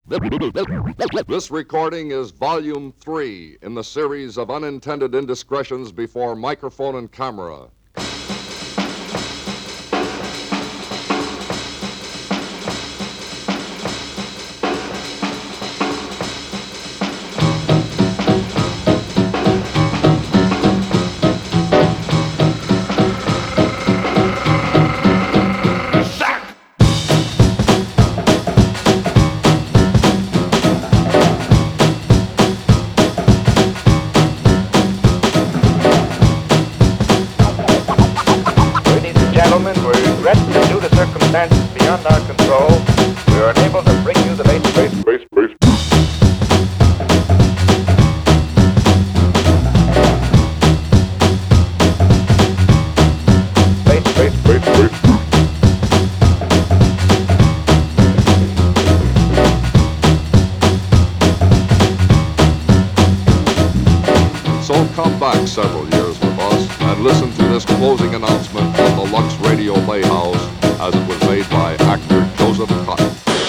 This recording is Volume 3 in the series of unintended indiscretions before microphone and camera. Circumstances beyond our control, we are unable to bring you the base. So come back several years with us and listen to this closing announcement from the Lux Radio Playhouse as it was made by actor Joseph Cotton.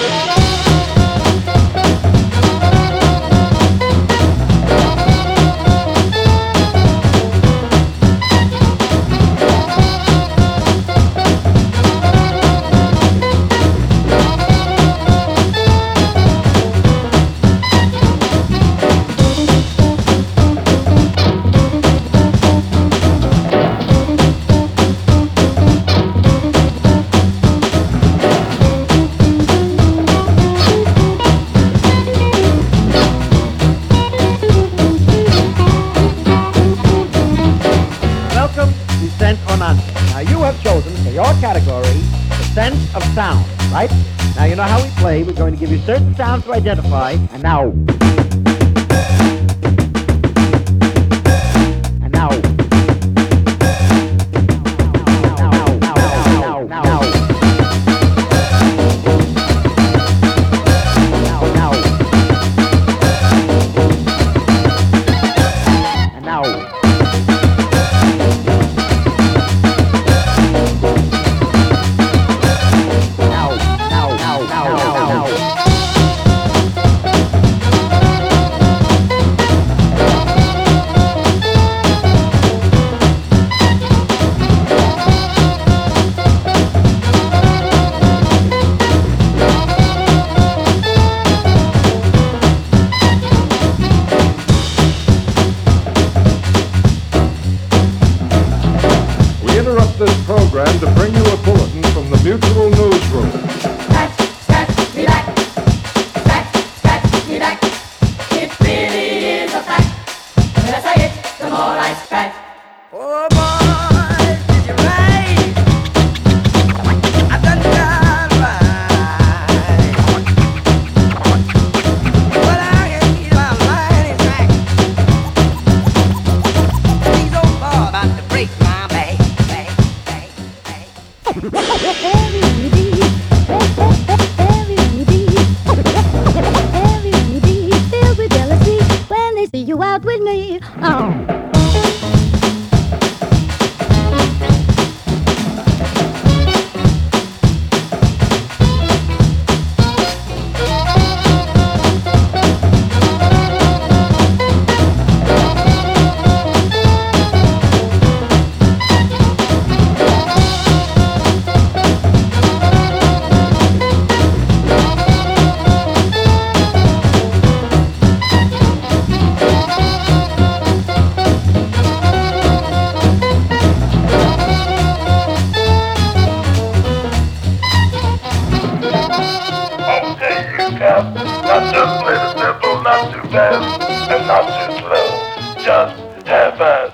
Now you have chosen for your category the sense of sound, right? Now you know how we play. We're going to give you certain sounds to identify, and now. This program to bring you a bulletin from the Mutual Newsroom. Scratch me back. Scratch me back. It really is a fact. The less I hit, the more I scratch. Oh boy, did you right? I done got right. But I can keep my mind intact. These old boys about to break my back. Everybody filled with jealousy when they see you out with me. Oh. Not too simple, not too fast, and not too slow. Just half-assed.